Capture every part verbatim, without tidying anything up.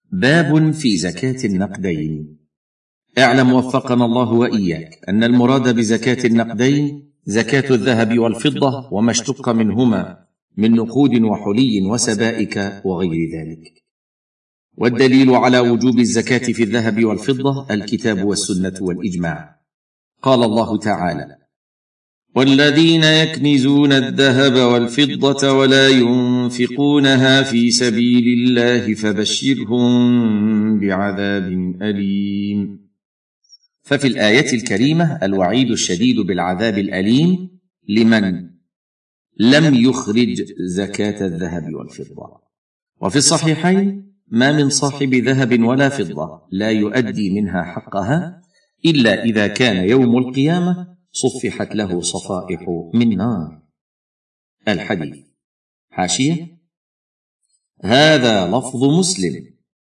باب في زكاة النقدين. اعلم وفقنا الله وإياك أن المراد بزكاة النقدين زكاة الذهب والفضة وما اشتق منهما من نقود وحلي وسبائك وغير ذلك. والدليل على وجوب الزكاة في الذهب والفضة الكتاب والسنة والإجماع. قال الله تعالى: والذين يكنزون الذهب والفضة ولا ينفقونها في سبيل الله فبشرهم بعذاب أليم. ففي الآية الكريمة الوعيد الشديد بالعذاب الأليم لمن لم يخرج زكاة الذهب والفضة. وفي الصحيحين: ما من صاحب ذهب ولا فضة لا يؤدي منها حقها إلا إذا كان يوم القيامة صفحت له صفائح من نار. الحديث. حاشية: هذا لفظ مسلم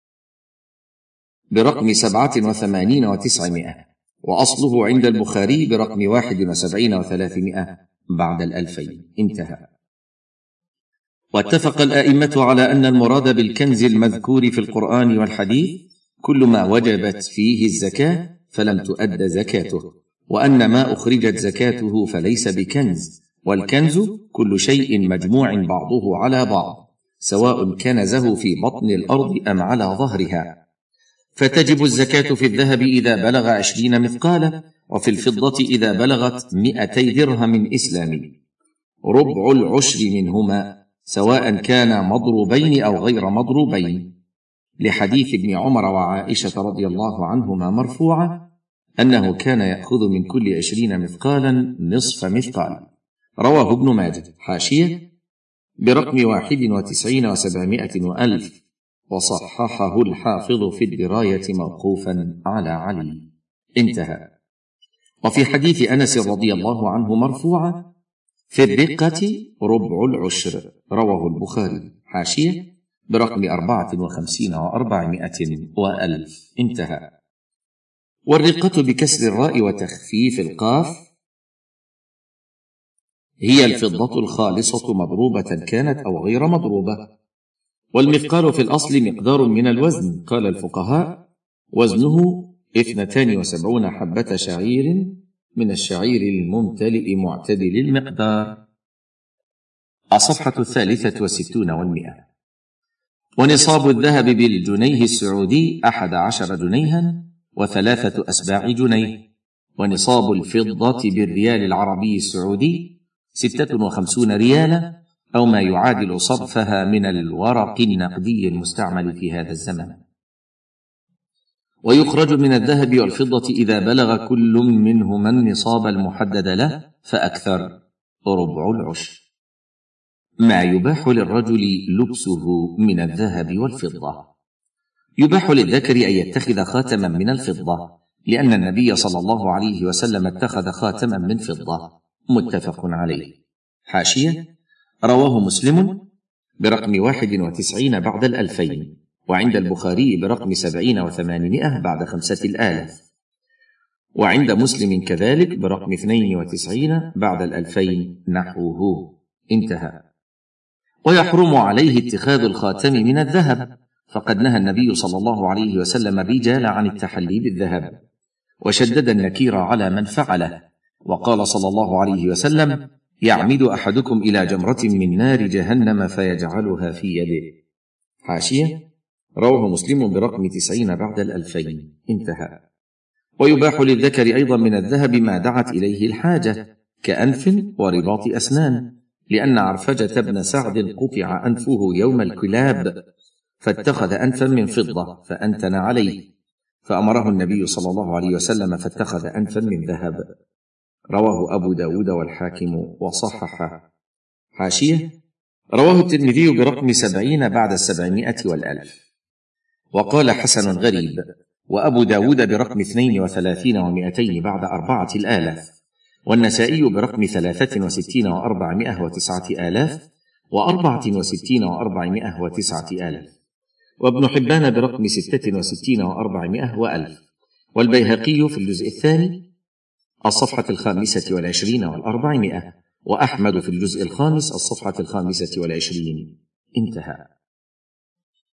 برقم سبعة وثمانين وتسعمائة، وأصله عند البخاري برقم واحد وسبعين وثلاثمائة بعد الألفين. انتهى. واتفق الآئمة على أن المراد بالكنز المذكور في القرآن والحديث كل ما وجبت فيه الزكاة فلم تؤد زكاته، وأن ما أخرجت زكاته فليس بكنز. والكنز كل شيء مجموع بعضه على بعض، سواء كنزه في بطن الأرض أم على ظهرها. فتجب الزكاة في الذهب إذا بلغ عشرين مثقالا، وفي الفضة إذا بلغت مئتي درهم إسلامي، ربع العشر منهما، سواء كان مضروبين أو غير مضروبين، لحديث ابن عمر وعائشة رضي الله عنهما مرفوعة أنه كان يأخذ من كل عشرين مثقالا نصف مثقال. رواه ابن ماجه. حاشية: برقم واحد وتسعين وسبعمائة وألف، وصححه الحافظ في الدراية موقوفا على علي. انتهى. وفي حديث أنس رضي الله عنه مرفوعة: في الرقة ربع العشر. رواه البخاري. حاشية: برقم أربعة وخمسين وأربعمائة وألف. انتهى. والرقة بكسر الراء وتخفيف القاف هي الفضة الخالصة مضروبة كانت أو غير مضروبة. والمثقال في الأصل مقدار من الوزن، قال الفقهاء: وزنه اثنتان وسبعون حبة شعير من الشعير الممتلئ معتدل المقدار. الصفحة الثالثة والستون والمئة. ونصاب الذهب بالجنيه السعودي أحد عشر جنيها وثلاثة أسباع جنيه. ونصاب الفضة بالريال العربي السعودي ستة وخمسون ريالا، أو ما يعادل صرفها من الورق النقدي المستعمل في هذا الزمن. ويخرج من الذهب والفضة إذا بلغ كل منهما النصاب المحدد له فأكثر، ربع العشر. ما يباح للرجل لبسه من الذهب والفضة: يباح للذكر أن يتخذ خاتما من الفضة، لأن النبي صلى الله عليه وسلم اتخذ خاتما من فضة، متفق عليه. حاشية: رواه مسلم برقم واحد وتسعين بعد الألفين، وعند البخاري برقم سبعين وثمانمائة بعد خمسة الآلاف، وعند مسلم كذلك برقم اثنين وتسعين بعد الألفين نحوه. انتهى. ويحرم عليه اتخاذ الخاتم من الذهب، فقد نهى النبي صلى الله عليه وسلم الرجال عن التحلي بالذهب، وشدد النكير على من فعله، وقال صلى الله عليه وسلم: يعمد أحدكم إلى جمرة من نار جهنم فيجعلها في يده. حاشية: رواه مسلم برقم تسعين بعد الألفين. انتهى. ويباح للذكر أيضا من الذهب ما دعت إليه الحاجة، كأنف ورباط أسنان، لأن عرفجة بن سعد قطع أنفه يوم الكلاب فاتخذ أنفا من فضة فأنتن عليه، فأمره النبي صلى الله عليه وسلم فاتخذ أنفا من ذهب. رواه أبو داود والحاكم وصححه. حاشية: رواه الترمذي برقم سبعين بعد السبعمائة والألف، وقال حسن غريب. وأبو داود برقم اثنين وثلاثين ومائتين بعد أربعة الآلاف، والنسائي برقم ثلاثة وستين وأربعمائة وتسعة آلاف وأربعة وستين وأربعمائة وتسعة آلاف، وابن حبان برقم ستة وستين وأربعمائة وألف، والبيهقي في الجزء الثاني الصفحة الخامسة والعشرين والأربعمائة، وأحمد في الجزء الخامس الصفحة الخامسة والعشرين. انتهى.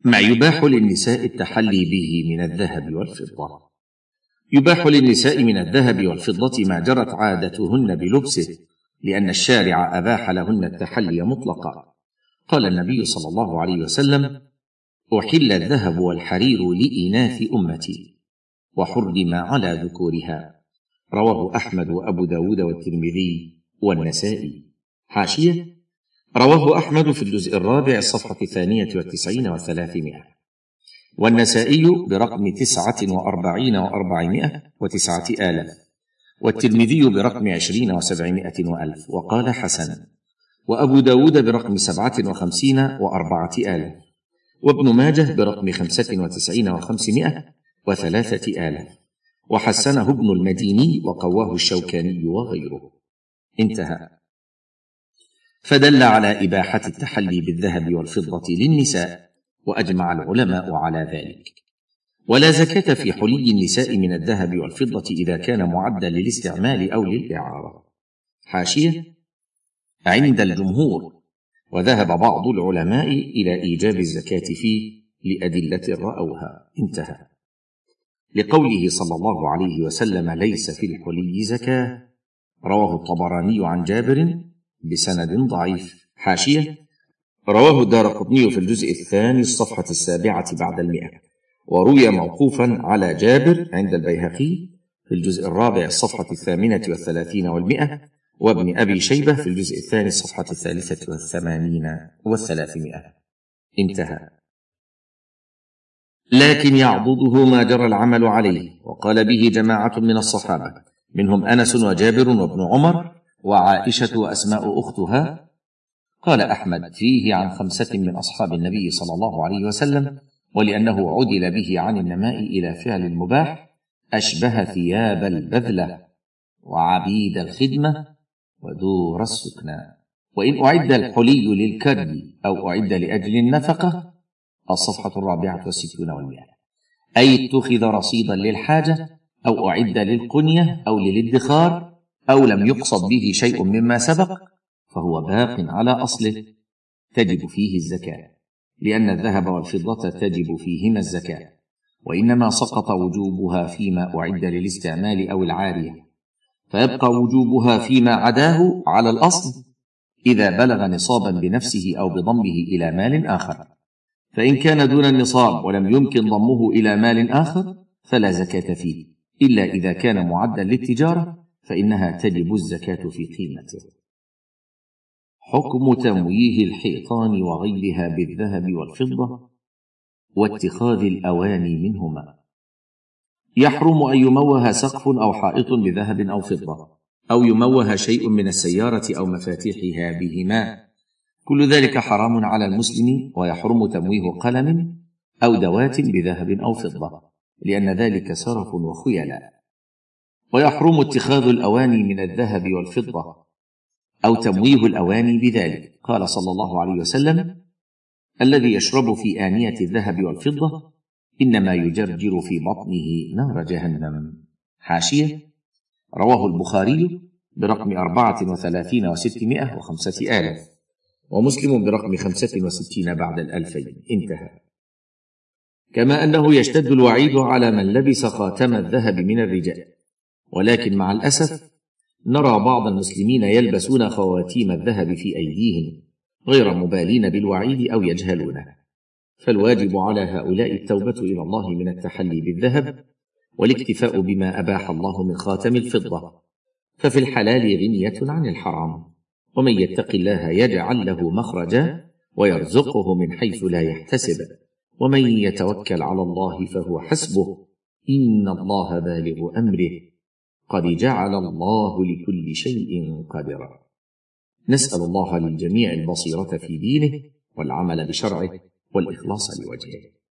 ما يباح للنساء التحلي به من الذهب والفضة. يباح للنساء من الذهب والفضة ما جرت عادتهن بلبسه، لأن الشارع أباح لهن التحلي مطلقا. قال النبي صلى الله عليه وسلم: أحل الذهب والحرير لإناث أمتي وحرم على ذكورها. رواه أحمد وأبو داود والترمذي والنسائي. حاشية: رواه أحمد في الجزء الرابع الصفحة الثانية والتسعين وثلاثمائة، والنسائي برقم تسعة وأربعين وأربعمائة وتسعة آلاف، والترمذي برقم عشرين وسبعمائة وألف وقال حسن، وأبو داود برقم سبعة وخمسين وأربعة آلاف، وابن ماجه برقم خمسة وتسعين وخمسمائة وثلاثة آلاف، وحسنه ابن المديني وقواه الشوكاني وغيره. انتهى. فدل على إباحة التحلي بالذهب والفضة للنساء، وأجمع العلماء على ذلك. ولا زكاة في حلي النساء من الذهب والفضة إذا كان معدا للاستعمال أو للإعارة. حاشية: عند الجمهور، وذهب بعض العلماء إلى إيجاب الزكاة فيه لأدلة رأوها. انتهى. لقوله صلى الله عليه وسلم: ليس في الحلي زكاة. رواه الطبراني عن جابر بسند ضعيف. حاشية: رواه الدارقطني في الجزء الثاني الصفحة السابعة بعد المئة، وروي موقوفا على جابر عند البيهقي في الجزء الرابع الصفحة الثامنة والثلاثين والمئة، وابن أبي شيبة في الجزء الثاني الصفحة الثالثة والثمانين والثلاثمائة. انتهى. لكن يعضده ما جرى العمل عليه، وقال به جماعة من الصحابة، منهم أنس وجابر وابن عمر وعائشة وأسماء أختها. قال أحمد: فيه عن خمسة من أصحاب النبي صلى الله عليه وسلم، ولأنه عدل به عن النماء إلى فعل المباح، أشبه ثياب البذلة وعبيد الخدمة ودور السكنى. وإن أعد الحلي للكري أو أعد لأجل النفقة، الصفحة الرابعة والستون والمئة، أي اتخذ رصيدا للحاجة أو أعد للقنية أو للادخار، أو لم يقصد به شيء مما سبق، فهو باق على أصله، تجب فيه الزكاة، لأن الذهب والفضة تجب فيهما الزكاة، وإنما سقط وجوبها فيما أعد للاستعمال أو العارية، فيبقى وجوبها فيما عداه على الأصل إذا بلغ نصابا بنفسه أو بضمه إلى مال آخر. فإن كان دون النصاب ولم يمكن ضمه إلى مال آخر فلا زكاة فيه، إلا إذا كان معدا للتجارة، فإنها تجب الزكاة في قيمته. حكم تمويه الحيطان وغيرها بالذهب والفضة واتخاذ الأواني منهما. يحرم أن يموه سقف أو حائط بذهب أو فضة، أو يموه شيء من السيارة أو مفاتيحها بهما، كل ذلك حرام على المسلم. ويحرم تمويه قلم أو دوات بذهب أو فضة، لأن ذلك سرف وخيلاء. ويحرم اتخاذ الأواني من الذهب والفضة أو تمويه الأواني بذلك. قال صلى الله عليه وسلم: الذي يشرب في آنية الذهب والفضة إنما يجرجر في بطنه نار جهنم. حاشية: رواه البخاري برقم أربعة وثلاثين وستمائة وخمسة آلاف، ومسلم برقم خمسة وستين بعد الألفين. انتهى. كما أنه يشتد الوعيد على من لبس خاتم الذهب من الرجال، ولكن مع الأسف نرى بعض المسلمين يلبسون خواتيم الذهب في أيديهم غير مبالين بالوعيد أو يجهلونه، فالواجب على هؤلاء التوبة إلى الله من التحلي بالذهب، والاكتفاء بما أباح الله من خاتم الفضة، ففي الحلال غنية عن الحرام. ومن يتق الله يجعل له مخرجا ويرزقه من حيث لا يحتسب، ومن يتوكل على الله فهو حسبه، إن الله بالغ أمره، قد جعل الله لكل شيء قدرا. نسأل الله للجميع البصيرة في دينه والعمل بشرعه والإخلاص لوجهه.